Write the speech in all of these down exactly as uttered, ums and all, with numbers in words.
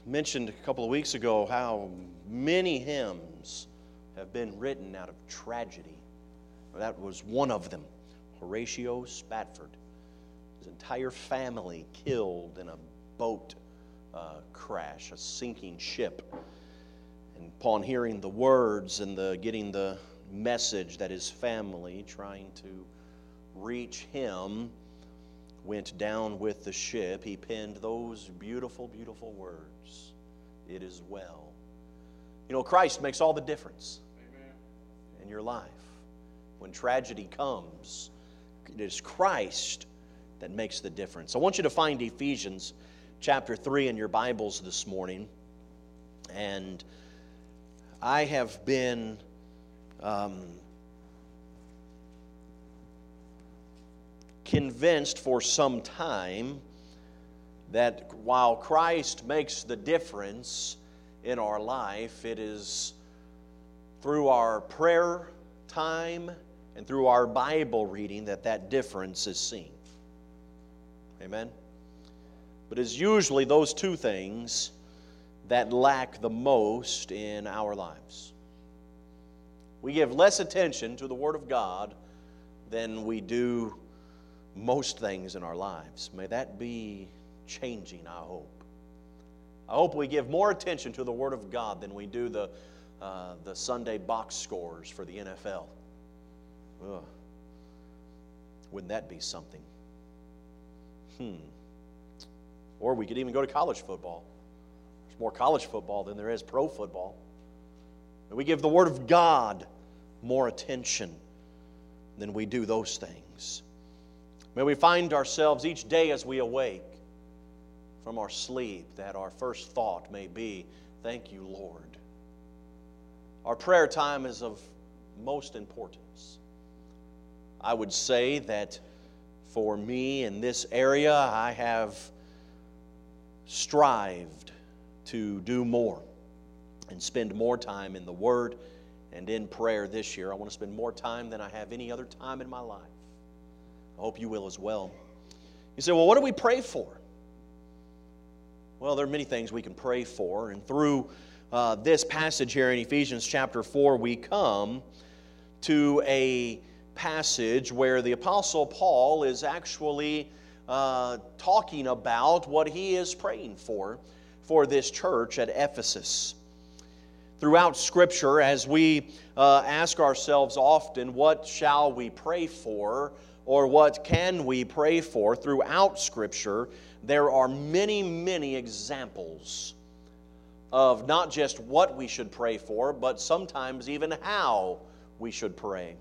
mentioned a couple of weeks ago how many hymns have been written out of tragedy. That was one of them. Horatio Spafford. His entire family killed in a boat uh, crash, a sinking ship. And upon hearing the words and the getting the message that his family, trying to reach him, went down with the ship, he penned those beautiful, beautiful words. It is well. You know, Christ makes all the difference in your life. When tragedy comes, it is Christ that makes the difference. I want you to find Ephesians chapter three in your Bibles this morning. And I have been um, convinced for some time that while Christ makes the difference in our life, it is through our prayer time and through our Bible reading that that difference is seen. Amen? But it's usually those two things that lack the most in our lives. We give less attention to the Word of God than we do most things in our lives. May that be changing, I hope. I hope we give more attention to the Word of God than we do the uh, the Sunday box scores for the N F L. Ugh. Wouldn't that be something? Hmm. Or we could even go to college football. There's more college football than there is pro football. And we give the Word of God more attention than we do those things. May we find ourselves each day as we awake from our sleep that our first thought may be, thank you, Lord. Our prayer time is of most importance. I would say that for me in this area, I have strived to do more and spend more time in the Word and in prayer this year. I want to spend more time than I have any other time in my life. I hope you will as well. You say, well, what do we pray for? Well, there are many things we can pray for, and through uh, this passage here in Ephesians chapter four, we come to a passage where the Apostle Paul is actually uh, talking about what he is praying for, for this church at Ephesus. Throughout Scripture, as we uh, ask ourselves often, what shall we pray for, or what can we pray for? Throughout Scripture, there are many, many examples of not just what we should pray for, but sometimes even how we should pray.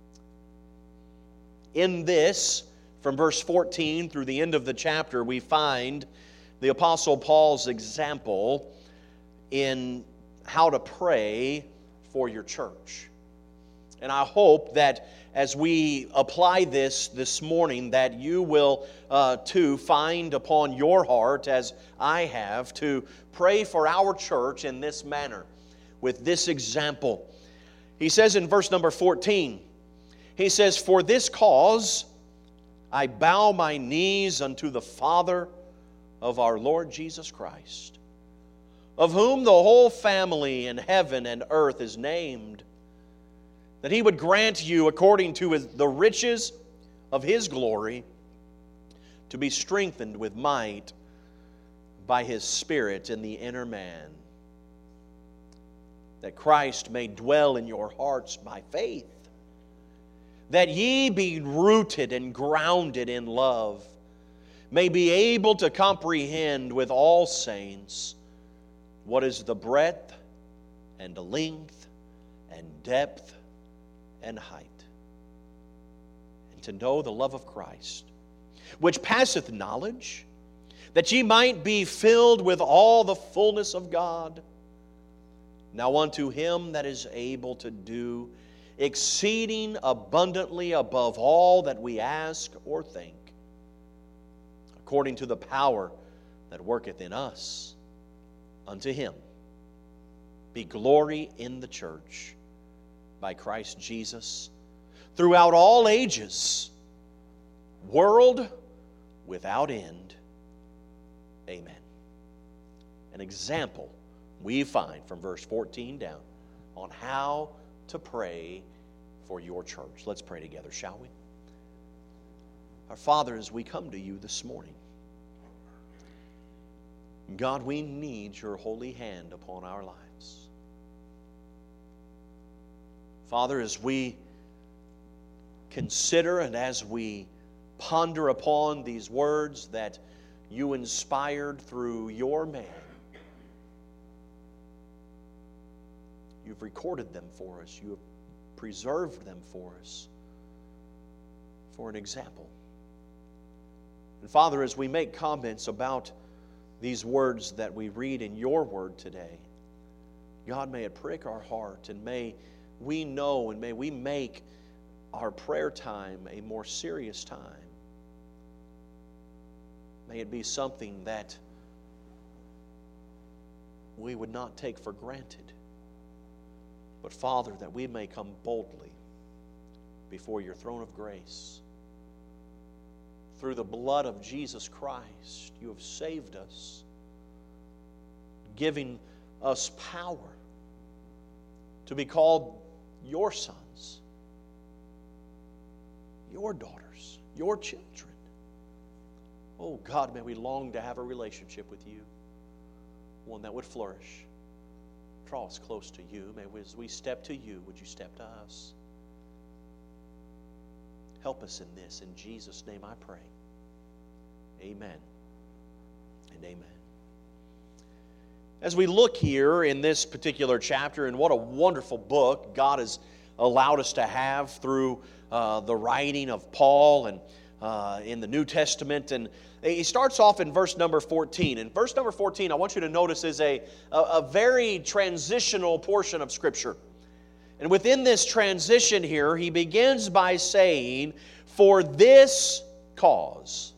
In this, from verse fourteen through the end of the chapter, we find the Apostle Paul's example in how to pray for your church. And I hope that as we apply this this morning, that you will uh, too find upon your heart, as I have, to pray for our church in this manner, with this example. He says in verse number fourteen, he says, "For this cause I bow my knees unto the Father of our Lord Jesus Christ, of whom the whole family in heaven and earth is named, that He would grant you, according to his, the riches of His glory, to be strengthened with might by His Spirit in the inner man, that Christ may dwell in your hearts by faith, that ye, being rooted and grounded in love, may be able to comprehend with all saints what is the breadth and length and depth and height, and to know the love of Christ, which passeth knowledge, that ye might be filled with all the fullness of God. Now unto Him that is able to do exceeding abundantly above all that we ask or think, according to the power that worketh in us, unto Him be glory in the church by Christ Jesus throughout all ages, world without end. Amen." an example we find from verse fourteen down on how to pray for your church. Let's pray together, shall we? Our Father, as we come to you this morning, God, we need your holy hand upon our lives. Father, as we consider and as we ponder upon these words that you inspired through your man, you've recorded them for us. You have preserved them for us for an example. And Father, as we make comments about these words that we read in your word today, God, may it prick our heart, and may we know and may we make our prayer time a more serious time. May it be something that we would not take for granted, but Father, that we may come boldly before your throne of grace. Through the blood of Jesus Christ, you have saved us, giving us power to be called your sons, your daughters, your children. Oh God, may we long to have a relationship with you, one that would flourish. Draw us close to you. May we, as we step to you, would you step to us? Help us in this. In Jesus' name I pray. Amen and amen. As we look here in this particular chapter, and what a wonderful book God has allowed us to have through uh, the writing of Paul and uh, in the New Testament. And he starts off in verse number fourteen. And verse number fourteen, I want you to notice, is a, a, a very transitional portion of Scripture. And within this transition here, he begins by saying, "For this cause."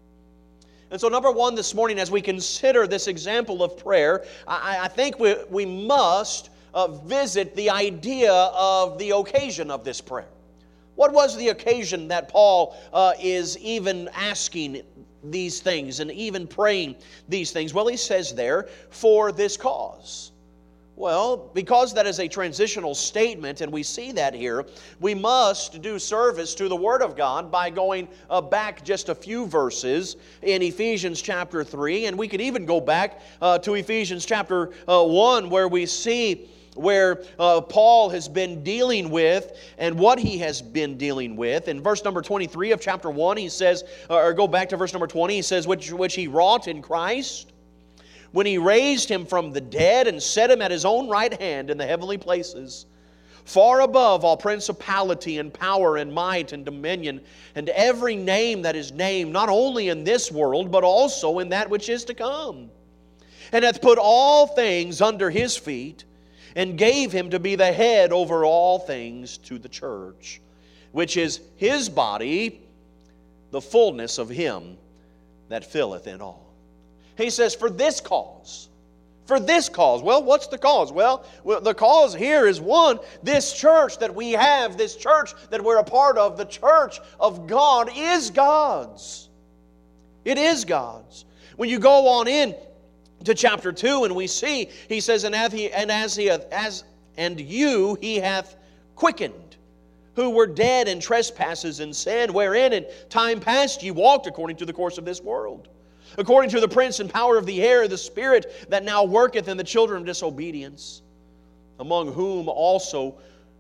And so number one this morning, as we consider this example of prayer, I, I think we, we must uh, visit the idea of the occasion of this prayer. What was the occasion that Paul uh, is even asking these things and even praying these things? Well, he says there, "for this cause." Well, because that is a transitional statement, and we see that here, we must do service to the Word of God by going uh, back just a few verses in Ephesians chapter three, and we could even go back uh, to Ephesians chapter uh, one, where we see where uh, Paul has been dealing with and what he has been dealing with. In verse number twenty-three of chapter one, he says, or go back to verse number twenty, he says, which, which he wrought in Christ, when he raised him from the dead and set him at his own right hand in the heavenly places, far above all principality and power and might and dominion, and every name that is named, not only in this world, but also in that which is to come. And hath put all things under his feet, and gave him to be the head over all things to the church, which is his body, the fullness of him that filleth in all. He says, for this cause. For this cause. Well, what's the cause? Well, the cause here is, one, this church that we have, this church that we're a part of, the church of God is God's. It is God's. When you go on in to chapter two, and we see, he says, and as he, and as he hath, as and you he hath quickened, who were dead in trespasses and sin, wherein in time past ye walked according to the course of this world, according to the prince and power of the air, the spirit that now worketh in the children of disobedience, among whom also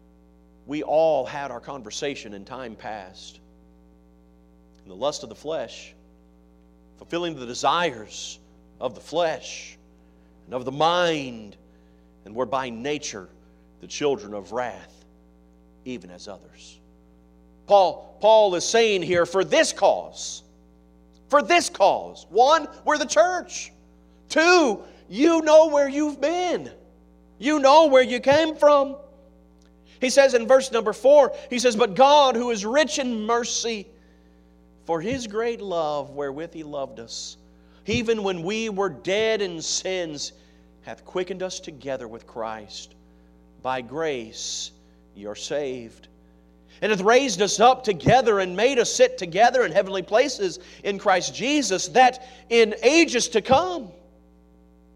we all had our conversation in time past, in the lust of the flesh, fulfilling the desires of the flesh and of the mind, and were by nature the children of wrath, even as others. Paul, Paul is saying here, for this cause, for this cause. One, we're the church. Two, you know where you've been. You know where you came from. He says in verse number four, he says, but God, who is rich in mercy, for his great love wherewith he loved us, even when we were dead in sins, hath quickened us together with Christ. By grace ye are saved, and hath raised us up together and made us sit together in heavenly places in Christ Jesus, that in ages to come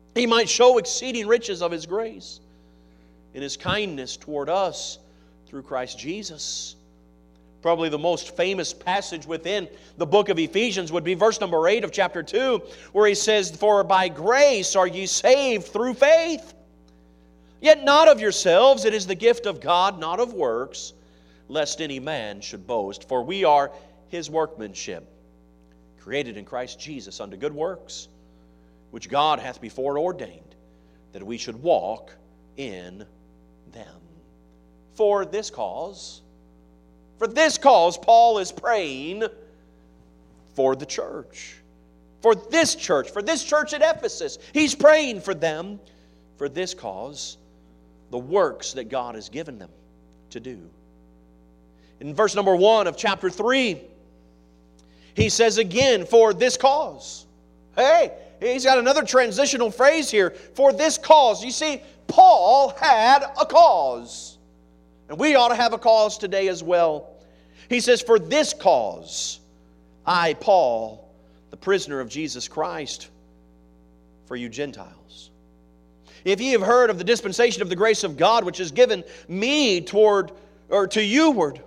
He might show exceeding riches of His grace in His kindness toward us through Christ Jesus. Probably the most famous passage within the book of Ephesians would be verse number eight of chapter two, where he says, "For by grace are ye saved through faith. Yet not of yourselves, it is the gift of God, not of works, lest any man should boast. For we are His workmanship, created in Christ Jesus unto good works, which God hath before ordained, that we should walk in them." For this cause, for this cause, Paul is praying for the church. For this church, for this church at Ephesus. He's praying for them for this cause, the works that God has given them to do. In verse number one of chapter three, he says again, "For this cause." Hey, he's got another transitional phrase here. For this cause. You see, Paul had a cause. And we ought to have a cause today as well. He says, "For this cause, I, Paul, the prisoner of Jesus Christ, for you Gentiles. If ye have heard of the dispensation of the grace of God, which is given me toward, or to youward,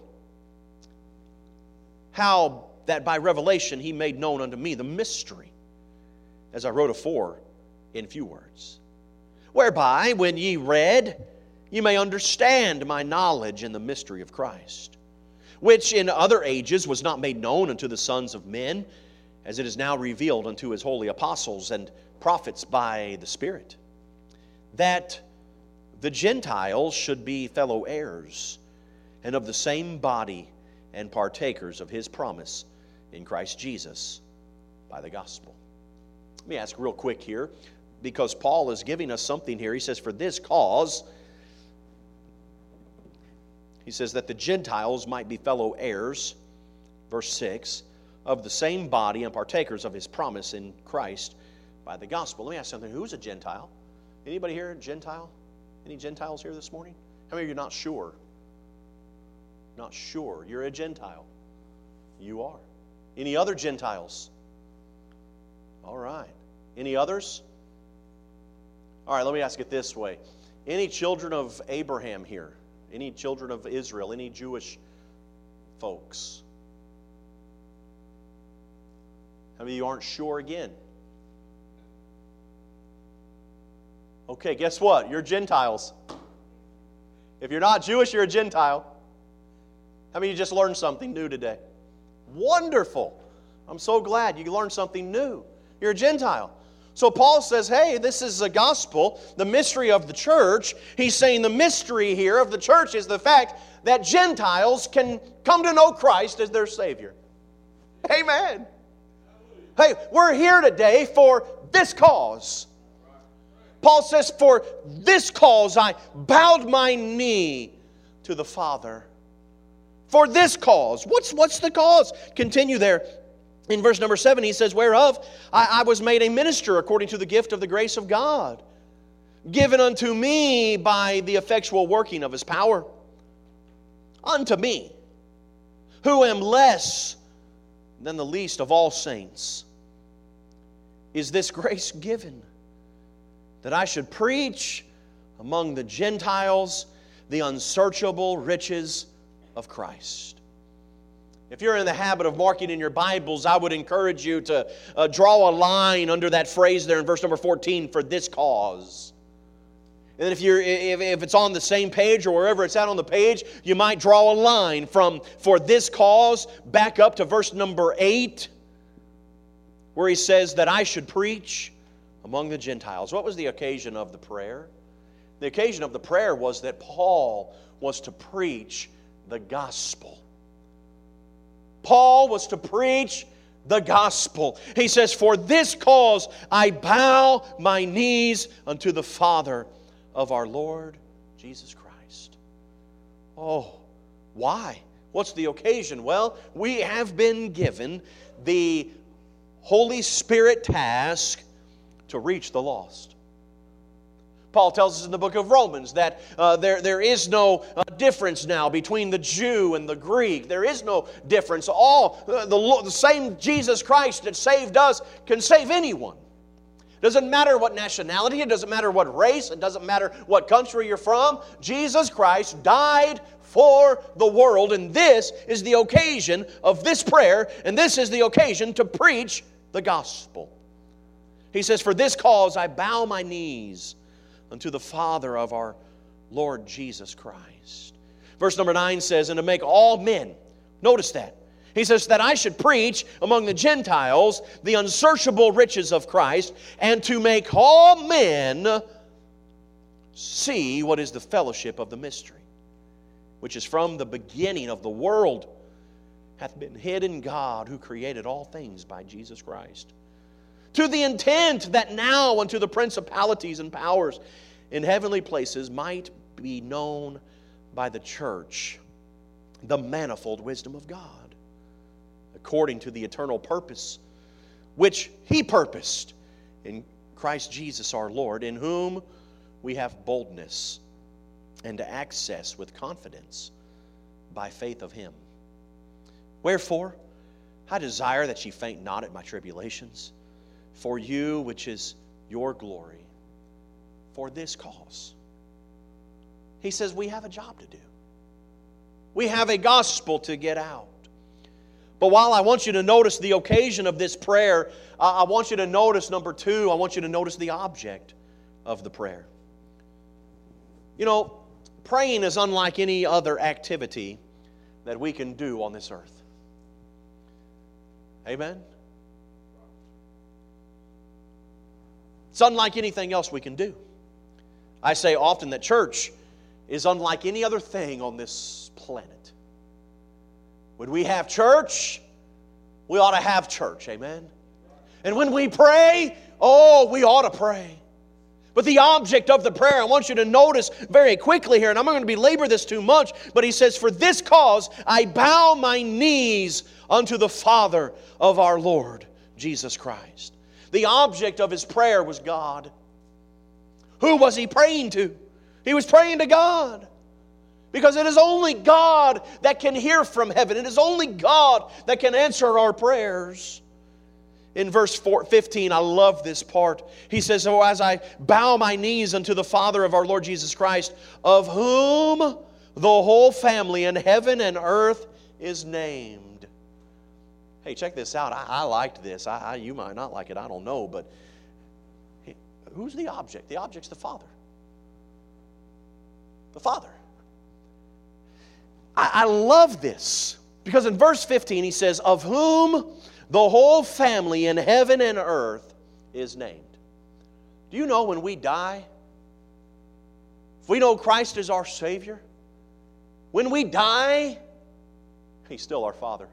how that by revelation He made known unto me the mystery, as I wrote afore in few words, whereby, when ye read, ye may understand my knowledge in the mystery of Christ, which in other ages was not made known unto the sons of men, as it is now revealed unto His holy apostles and prophets by the Spirit, that the Gentiles should be fellow heirs, and of the same body, and partakers of His promise in Christ Jesus by the gospel." Let me ask real quick here, because Paul is giving us something here. He says, "For this cause," he says, "that the Gentiles might be fellow heirs," verse six, "of the same body and partakers of His promise in Christ by the gospel." Let me ask something. Who's a Gentile? Anybody here a Gentile? Any Gentiles here this morning? How many of you are not sure? Not sure. You're a Gentile. You are. Any other Gentiles? All right. Any others? All right, let me ask it this way. Any children of Abraham here? Any children of Israel? Any Jewish folks? How many of you aren't sure again? Okay, guess what? You're Gentiles. If you're not Jewish, you're a Gentile. How many of you just learned something new today? Wonderful. I'm so glad you learned something new. You're a Gentile. So Paul says, hey, this is a gospel, the mystery of the church. He's saying the mystery here of the church is the fact that Gentiles can come to know Christ as their Savior. Amen. Hey, we're here today for this cause. Paul says, for this cause I bowed my knee to the Father. For this cause. What's, what's the cause? Continue there. In verse number seven, he says, whereof I, I was made a minister according to the gift of the grace of God, given unto me by the effectual working of His power. Unto me, who am less than the least of all saints, is this grace given, that I should preach among the Gentiles the unsearchable riches of Christ. If you're in the habit of marking in your Bibles, I would encourage you to uh, draw a line under that phrase there in verse number fourteen, for this cause. And if you're if, if it's on the same page or wherever it's at on the page, you might draw a line from for this cause back up to verse number eight, where he says that I should preach among the Gentiles. What was the occasion of the prayer? The occasion of the prayer was that Paul was to preach the gospel. Paul was to preach the gospel. He says, for this cause I bow my knees unto the Father of our Lord Jesus Christ. Oh, why? What's the occasion? Well, we have been given the Holy Spirit task to reach the lost. Paul tells us in the book of Romans that uh, there, there is no uh, difference now between the Jew and the Greek. There is no difference. All uh, the, the same Jesus Christ that saved us can save anyone. Doesn't matter what nationality, it doesn't matter what race, it doesn't matter what country you're from. Jesus Christ died for the world, and this is the occasion of this prayer, and this is the occasion to preach the gospel. He says, "For this cause I bow my knees unto the Father of our Lord Jesus Christ." Verse number nine says, "And to make all men," notice that, he says, "that I should preach among the Gentiles the unsearchable riches of Christ, and to make all men see what is the fellowship of the mystery, which is from the beginning of the world, hath been hid in God, who created all things by Jesus Christ, to the intent that now unto the principalities and powers in heavenly places might be known by the church the manifold wisdom of God, according to the eternal purpose which He purposed in Christ Jesus our Lord, in whom we have boldness and access with confidence by faith of Him. Wherefore, I desire that ye faint not at my tribulations, for you, which is your glory, for this cause." He says we have a job to do. We have a gospel to get out. But while I want you to notice the occasion of this prayer, I want you to notice, number two, I want you to notice the object of the prayer. You know, praying is unlike any other activity that we can do on this earth. Amen? It's unlike anything else we can do. I say often that church is unlike any other thing on this planet. When we have church, we ought to have church. Amen? And when we pray, oh, we ought to pray. But the object of the prayer, I want you to notice very quickly here, and I'm not going to belabor this too much, but he says, "For this cause I bow my knees unto the Father of our Lord Jesus Christ." The object of his prayer was God. Who was he praying to? He was praying to God. Because it is only God that can hear from heaven. It is only God that can answer our prayers. In verse fifteen, I love this part. He says, "Oh, as I bow my knees unto the Father of our Lord Jesus Christ, of whom the whole family in heaven and earth is named." Hey, check this out. I, I liked this. I, I, you might not like it. I don't know. But hey, who's the object? The object's the Father. The Father. I, I love this. Because in verse fifteen, he says, "Of whom the whole family in heaven and earth is named." Do you know when we die, if we know Christ is our Savior, when we die, He's still our Father.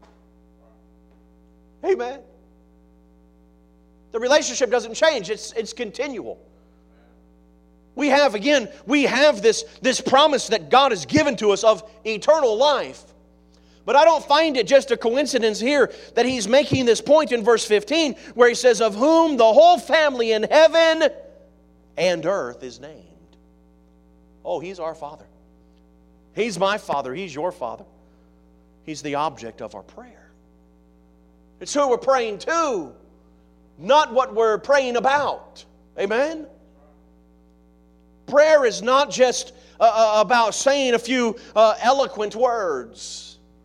Amen. The relationship doesn't change. It's, it's continual. We have, again, we have this, this promise that God has given to us of eternal life. But I don't find it just a coincidence here that he's making this point in verse fifteen where he says, "Of whom the whole family in heaven and earth is named." Oh, He's our Father. He's my Father. He's your Father. He's the object of our prayer. It's who we're praying to, not what we're praying about. Amen? Prayer is not just uh, about saying a few uh, eloquent words.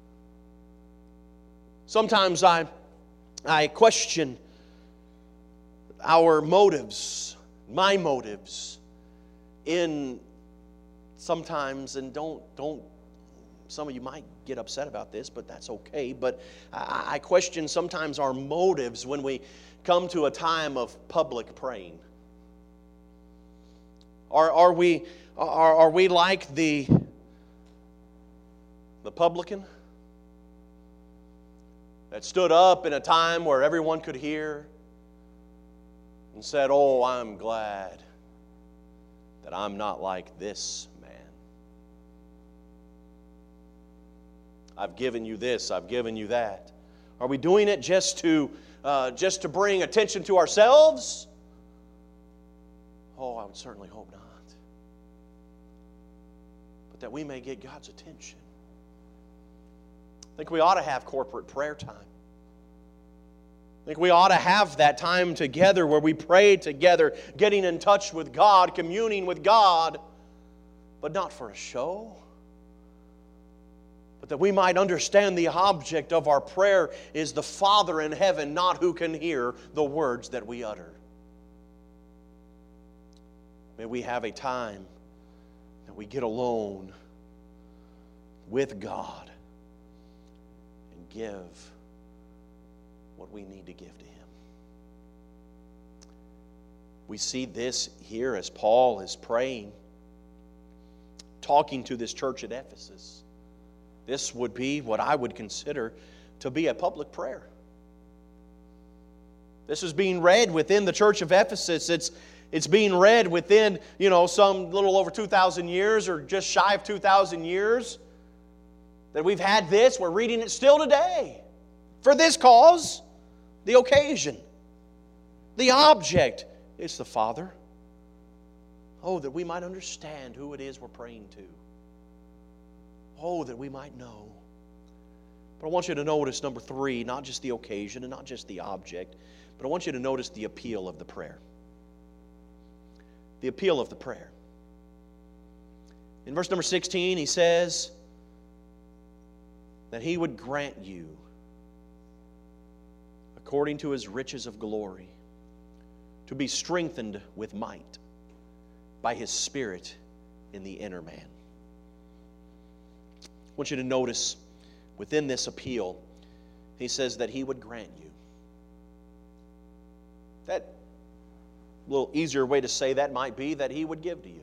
Sometimes I, I question our motives, my motives, in sometimes, and don't, don't, some of you might get upset about this, but that's okay. But I, I question sometimes our motives when we come to a time of public praying. Are, are, we, are, are we like the, the publican that stood up in a time where everyone could hear and said, "Oh, I'm glad that I'm not like this man. I've given you this, I've given you that." Are we doing it just to, uh, just to bring attention to ourselves? Oh, I would certainly hope not. But that we may get God's attention. I think we ought to have corporate prayer time. I think we ought to have that time together where we pray together, getting in touch with God, communing with God, but not for a show, but that we might understand the object of our prayer is the Father in heaven, not who can hear the words that we utter. May we have a time that we get alone with God and give what we need to give to Him. We see this here as Paul is praying, talking to this church at Ephesus. This would be what I would consider to be a public prayer. This is being read within the church of Ephesus. It's, it's being read within, you know, some little over two thousand years or just shy of two thousand years that we've had this. We're reading it still today. For this cause, the occasion, the object, it's the Father. Oh, that we might understand who it is we're praying to. Oh, that we might know. But I want you to notice, number three, not just the occasion and not just the object, but I want you to notice the appeal of the prayer. The appeal of the prayer. In verse number sixteen, he says that He would grant you, according to His riches of glory, to be strengthened with might by His Spirit in the inner man. I want you to notice within this appeal, he says that He would grant you. That a little easier way to say that might be that He would give to you.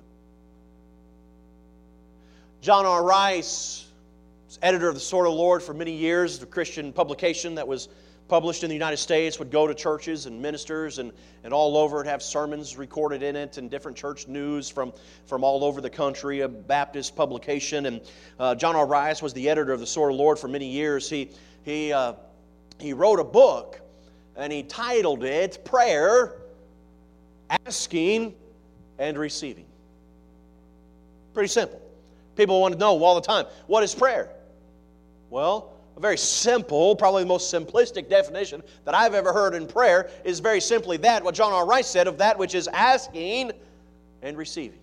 John R. Rice, editor of the Sword of the Lord for many years, the Christian publication that was published in the United States, would go to churches and ministers and, and all over and have sermons recorded in it and different church news from, from all over the country, a Baptist publication. And uh, John R. Rice was the editor of the Sword of the Lord for many years. He, he, uh, he wrote a book and he titled it Prayer, Asking, and Receiving. Pretty simple. People want to know all the time, what is prayer? Well, a very simple, probably the most simplistic definition that I've ever heard in prayer is very simply that, what John R. Rice said, of that which is asking and receiving.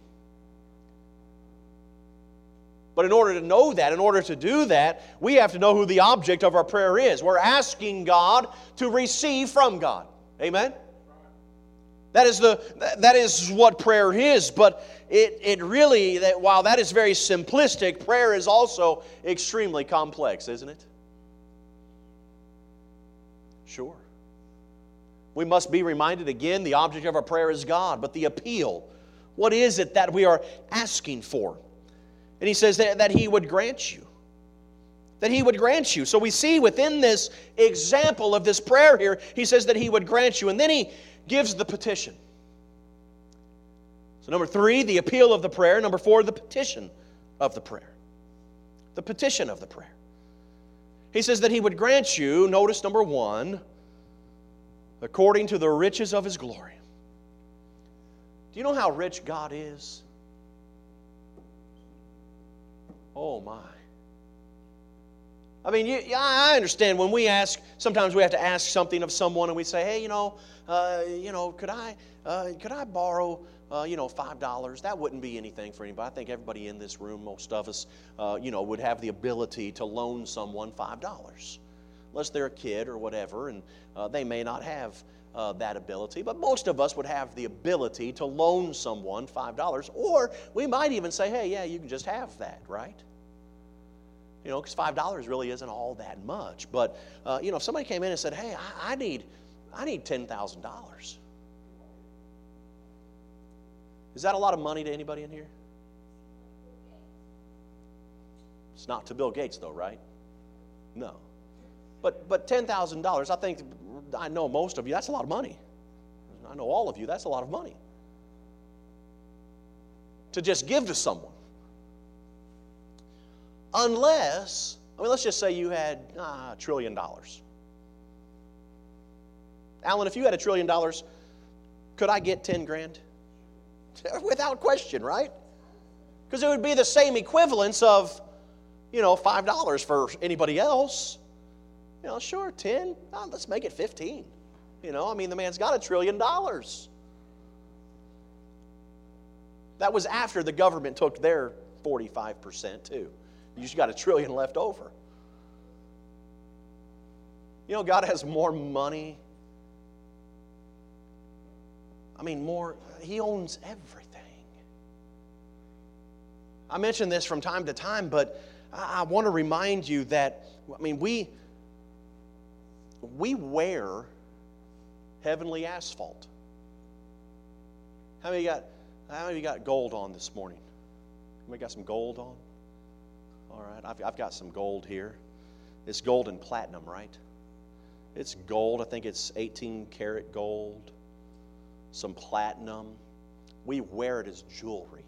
But in order to know that, in order to do that, we have to know who the object of our prayer is. We're asking God to receive from God. Amen? That is the that is what prayer is, but it, it really, that while that is very simplistic, prayer is also extremely complex, isn't it? Sure. We must be reminded again, the object of our prayer is God, but the appeal, what is it that we are asking for? And he says that, that He would grant you. That He would grant you. So we see within this example of this prayer here, he says that He would grant you. And then he gives the petition. So number three, the appeal of the prayer. Number four, the petition of the prayer. The petition of the prayer. He says that He would grant you, notice number one, according to the riches of His glory. Do you know how rich God is? Oh my. I mean, you, I understand when we ask, sometimes we have to ask something of someone and we say, hey, you know, uh, you know, could I, uh, could I borrow, uh, you know, five dollars? That wouldn't be anything for anybody. I think everybody in this room, most of us, uh, you know, would have the ability to loan someone five dollars. Unless they're a kid or whatever, and uh, they may not have uh, that ability. But most of us would have the ability to loan someone five dollars. Or we might even say, hey, yeah, you can just have that, right? You know, because five dollars really isn't all that much. But, uh, you know, if somebody came in and said, hey, I, I need I need ten thousand dollars. Is that a lot of money to anybody in here? It's not to Bill Gates, though, right? No. But but ten thousand dollars, I think, I know most of you, that's a lot of money. I know all of you, that's a lot of money. To just give to someone. Unless, I mean, let's just say you had ah, a trillion dollars. Alan, if you had a trillion dollars, could I get ten grand? Without question, right? Because it would be the same equivalence of, you know, five dollars for anybody else. You know, sure, ten, oh, let's make it fifteen. You know, I mean, the man's got a trillion dollars. That was after the government took their forty-five percent too. You just got a trillion left over. You know, God has more money. I mean, more, He owns everything. I mention this from time to time, but I want to remind you that, I mean, we, we wear heavenly asphalt. How many got, how many got gold on this morning? Anybody got some gold on? All right, I've, I've got some gold here. It's gold and platinum, right? It's gold. I think it's eighteen karat gold. Some platinum. We wear it as jewelry.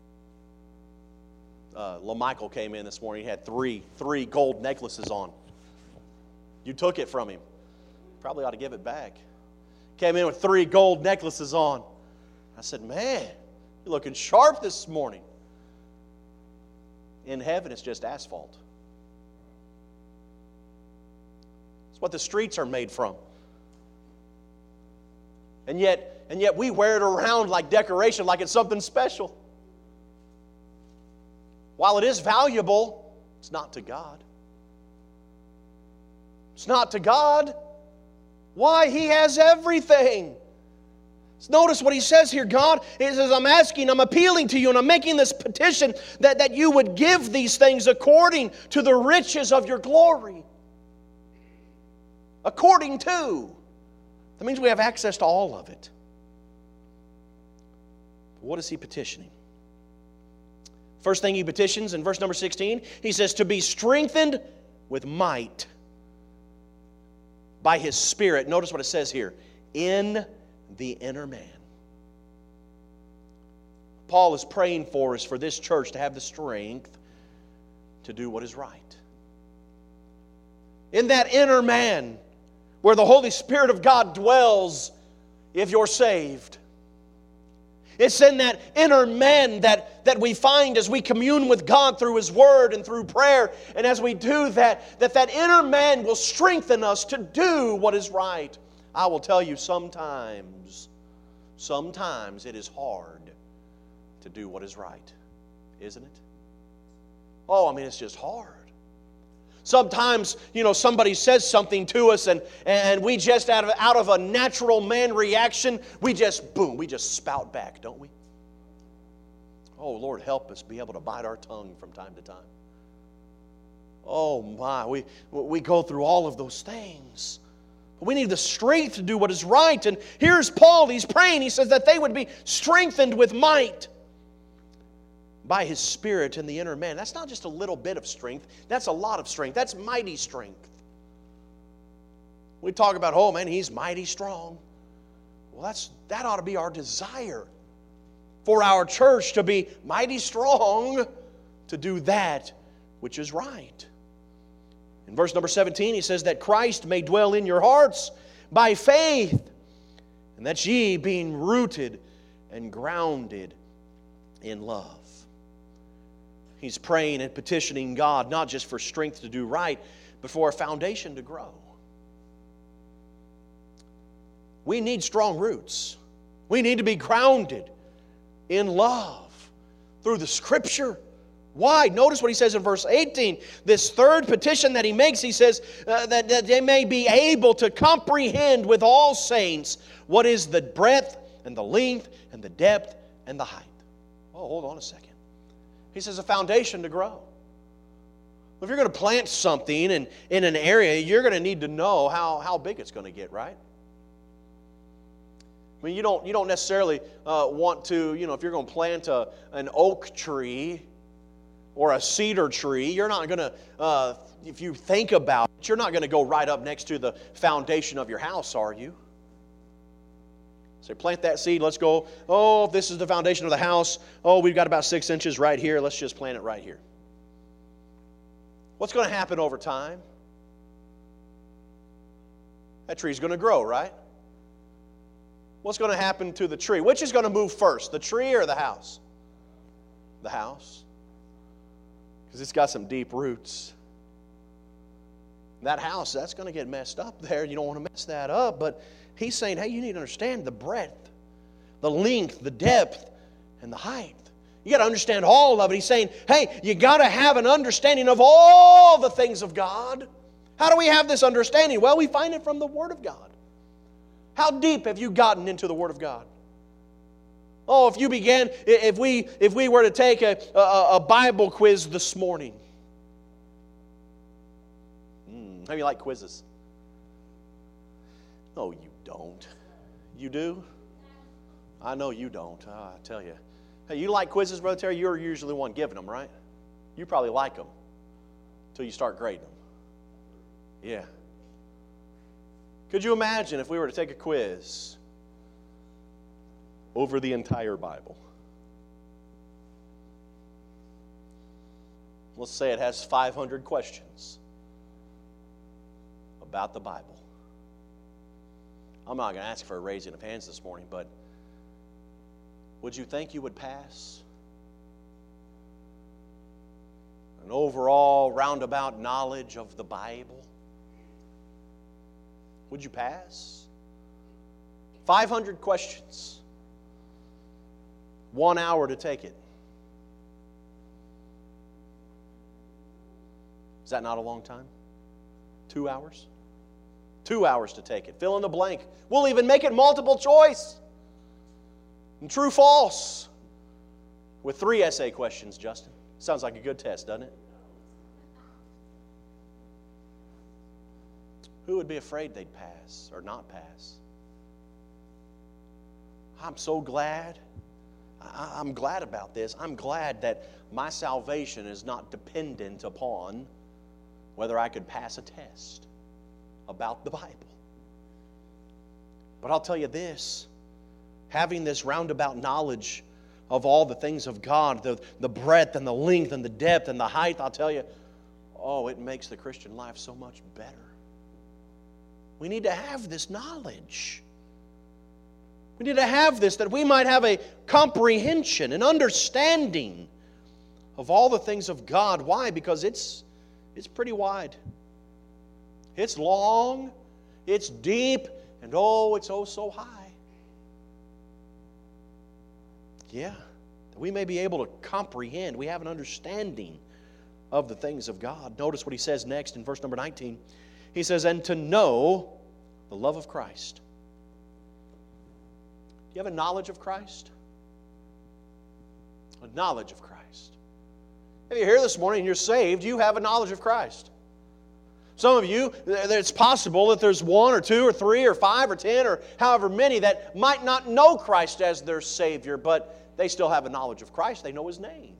Uh, LaMichael came in this morning. He had three, three gold necklaces on. You took it from him. Probably ought to give it back. Came in with three gold necklaces on. I said, man, you're looking sharp this morning. In heaven, it's just asphalt. It's what the streets are made from. And yet, and yet we wear it around like decoration, like it's something special. While it is valuable, it's not to God. It's not to God. Why? He has everything. Notice what he says here. God, he says, I'm asking, I'm appealing to you, and I'm making this petition that, that you would give these things according to the riches of your glory. According to. That means we have access to all of it. What is he petitioning? First thing he petitions in verse number sixteen, he says, to be strengthened with might by His Spirit. Notice what it says here. In the inner man. Paul is praying for us, for this church to have the strength to do what is right. In that inner man, where the Holy Spirit of God dwells, if you're saved. It's in that inner man that, that we find as we commune with God through His Word and through prayer. And as we do that, that that inner man will strengthen us to do what is right. I will tell you, sometimes, sometimes it is hard to do what is right. Isn't it? Oh, I mean, it's just hard. Sometimes, you know, somebody says something to us and, and we just, out of, out of a natural man reaction, we just, boom, we just spout back, don't we? Oh, Lord, help us be able to bite our tongue from time to time. Oh, my, we, we go through all of those things. We need the strength to do what is right. And here's Paul, he's praying, he says that they would be strengthened with might by His Spirit in the inner man. That's not just a little bit of strength. That's a lot of strength. That's mighty strength. We talk about, oh man, he's mighty strong. Well, that's that ought to be our desire for our church to be mighty strong to do that which is right. In verse number seventeen, he says that Christ may dwell in your hearts by faith, and that ye, being rooted and grounded in love. He's praying and petitioning God not just for strength to do right, but for a foundation to grow. We need strong roots. We need to be grounded in love through the Scripture. Why? Notice what he says in verse eighteen. This third petition that he makes, he says uh, that, that they may be able to comprehend with all saints what is the breadth and the length and the depth and the height. Oh, hold on a second. He says a foundation to grow. If you're going to plant something in, in an area, you're going to need to know how, how big it's going to get, right? I mean, you don't, you don't necessarily uh, want to, you know, if you're going to plant a, an oak tree or a cedar tree, you're not going to, uh, if you think about it, you're not going to go right up next to the foundation of your house, are you? So plant that seed, let's go, oh, this is the foundation of the house. Oh, we've got about six inches right here. Let's just plant it right here. What's going to happen over time? That tree's going to grow, right? What's going to happen to the tree? Which is going to move first, the tree or the house? The house. Because it's got some deep roots. That house, that's going to get messed up there. You don't want to mess that up, but He's saying, hey, you need to understand the breadth, the length, the depth, and the height. You got to understand all of it. He's saying, hey, you got to have an understanding of all the things of God. How do we have this understanding? Well, we find it from the Word of God. How deep have you gotten into the Word of God? Oh, if you began, if we if we were to take a, a, a Bible quiz this morning. Hmm, how do you like quizzes? No, you don't. You do? I know you don't. Oh, I tell you. Hey, you like quizzes, Brother Terry? You're usually the one giving them, right? You probably like them until you start grading them. Yeah. Could you imagine if we were to take a quiz over the entire Bible? Let's say it has five hundred questions about the Bible. I'm not going to ask for a raising of hands this morning, but would you think you would pass? An overall roundabout knowledge of the Bible? Would you pass? five hundred questions. One hour to take it. Is that not a long time? Two hours? Two hours to take it. Fill in the blank. We'll even make it multiple choice. And true, false. With three essay questions, Justin. Sounds like a good test, doesn't it? Who would be afraid they'd pass or not pass? I'm so glad. I, I'm glad about this. I'm glad that my salvation is not dependent upon whether I could pass a test about the Bible. But I'll tell you this, having this roundabout knowledge of all the things of God, the, the breadth and the length and the depth and the height, I'll tell you, oh, it makes the Christian life so much better. We need to have this knowledge. We need to have this that we might have a comprehension, an understanding of all the things of God. Why? Because it's, it's pretty wide. It's long, it's deep, and oh, it's oh so high. Yeah, that we may be able to comprehend. We have an understanding of the things of God. Notice what he says next in verse number nineteen. He says, and to know the love of Christ. Do you have a knowledge of Christ? A knowledge of Christ. If you're here this morning and you're saved, you have a knowledge of Christ. Some of you, it's possible that there's one or two or three or five or ten or however many that might not know Christ as their Savior, but they still have a knowledge of Christ. They know His name.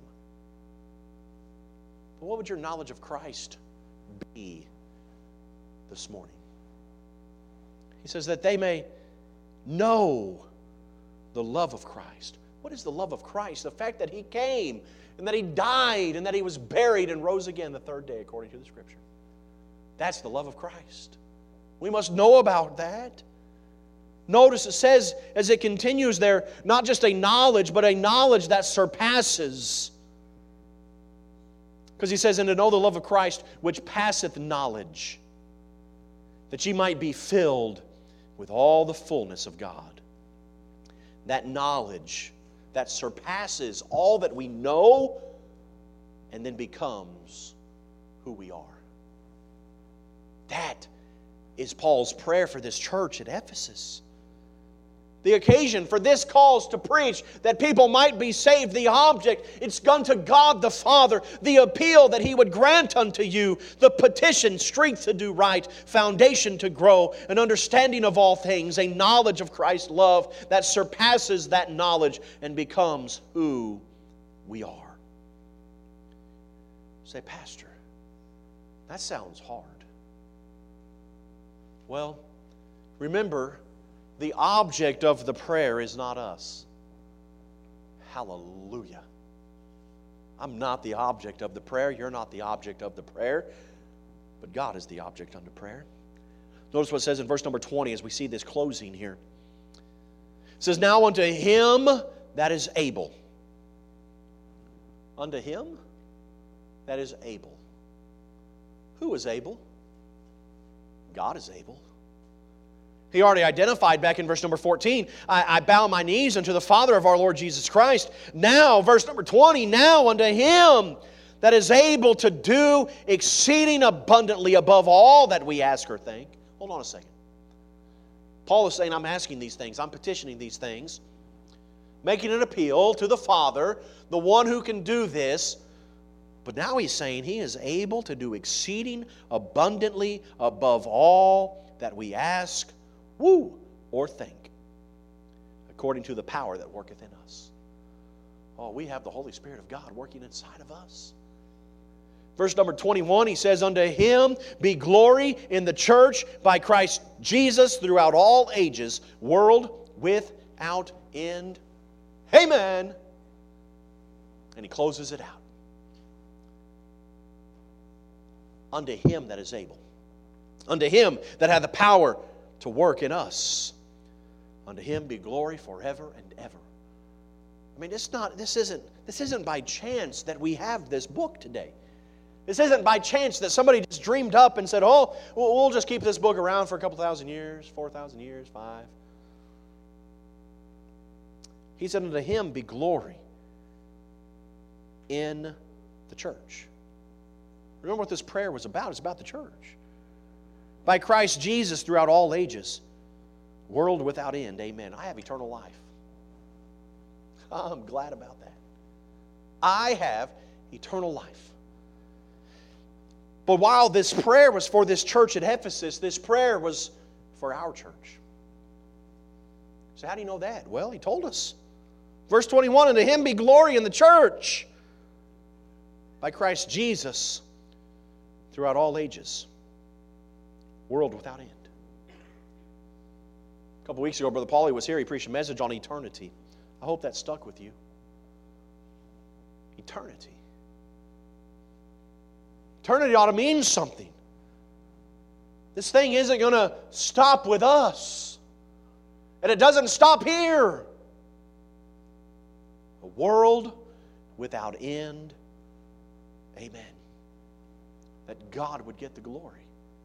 But what would your knowledge of Christ be this morning? He says that they may know the love of Christ. What is the love of Christ? The fact that He came and that He died and that He was buried and rose again the third day according to the Scripture. That's the love of Christ. We must know about that. Notice it says, as it continues there, not just a knowledge, but a knowledge that surpasses. Because he says, and to know the love of Christ, which passeth knowledge, that ye might be filled with all the fullness of God. That knowledge that surpasses all that we know and then becomes who we are. That is Paul's prayer for this church at Ephesus. The occasion for this calls to preach that people might be saved. The object, it's unto God the Father. The appeal that He would grant unto you. The petition, strength to do right. Foundation to grow. An understanding of all things. A knowledge of Christ's love that surpasses that knowledge and becomes who we are. Say, Pastor, that sounds hard. Well, remember, the object of the prayer is not us. Hallelujah. I'm not the object of the prayer. You're not the object of the prayer. But God is the object unto prayer. Notice what it says in verse number twenty as we see this closing here. It says, now unto Him that is able. Unto Him that is able. Who is able? God is able. He already identified back in verse number fourteen, I, I bow my knees unto the Father of our Lord Jesus Christ. Now, verse number twenty, now unto Him that is able to do exceeding abundantly above all that we ask or think. Hold on a second. Paul is saying, I'm asking these things, I'm petitioning these things, making an appeal to the Father, the one who can do this. But now he's saying He is able to do exceeding abundantly above all that we ask, woo, or think, according to the power that worketh in us. Oh, we have the Holy Spirit of God working inside of us. Verse number twenty-one, he says, unto Him be glory in the church by Christ Jesus throughout all ages, world without end. Amen. And he closes it out. Unto Him that is able. Unto Him that hath the power to work in us. Unto Him be glory forever and ever. I mean, it's not, this isn't, this isn't by chance that we have this book today. This isn't by chance that somebody just dreamed up and said, oh, we'll just keep this book around for a couple thousand years, four thousand years, five. He said, unto Him be glory in the church. Remember what this prayer was about. It's about the church. By Christ Jesus throughout all ages, world without end. Amen. I have eternal life. I'm glad about that. I have eternal life. But while this prayer was for this church at Ephesus, this prayer was for our church. So how do you know that? Well, he told us. Verse twenty-one, unto Him be glory in the church by Christ Jesus throughout all ages, world without end. A couple weeks ago, Brother Paulie was here. He preached a message on eternity. I hope that stuck with you. Eternity. Eternity ought to mean something. This thing isn't going to stop with us. And it doesn't stop here. A world without end. Amen. That God would get the glory.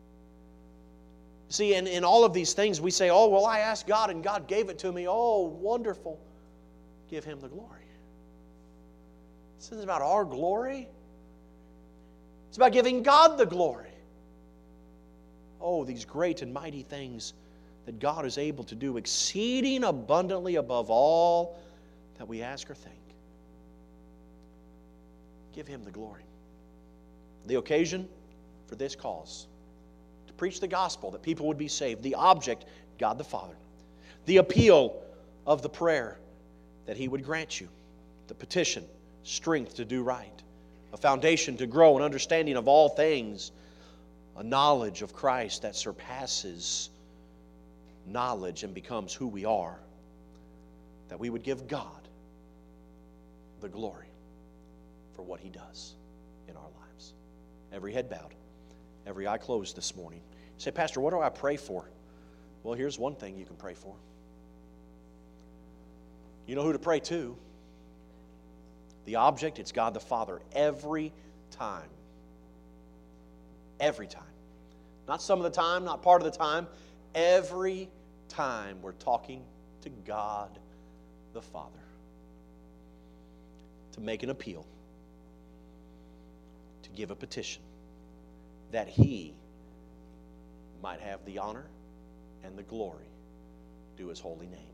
See, in, in all of these things, we say, oh, well, I asked God and God gave it to me. Oh, wonderful. Give Him the glory. This isn't about our glory. It's about giving God the glory. Oh, these great and mighty things that God is able to do exceeding abundantly above all that we ask or think. Give Him the glory. The occasion for this cause, to preach the gospel that people would be saved. The object, God the Father. The appeal of the prayer, that He would grant you. The petition, strength to do right. A foundation to grow, an understanding of all things. A knowledge of Christ that surpasses knowledge and becomes who we are. That we would give God the glory for what He does in our lives. Every head bowed, every eye closed this morning. You say, Pastor, what do I pray for? Well, here's one thing you can pray for. You know who to pray to. The object, it's God the Father. Every time. Every time. Not some of the time, not part of the time. Every time we're talking to God the Father. To make an appeal. To give a petition. That He might have the honor and the glory due His holy name.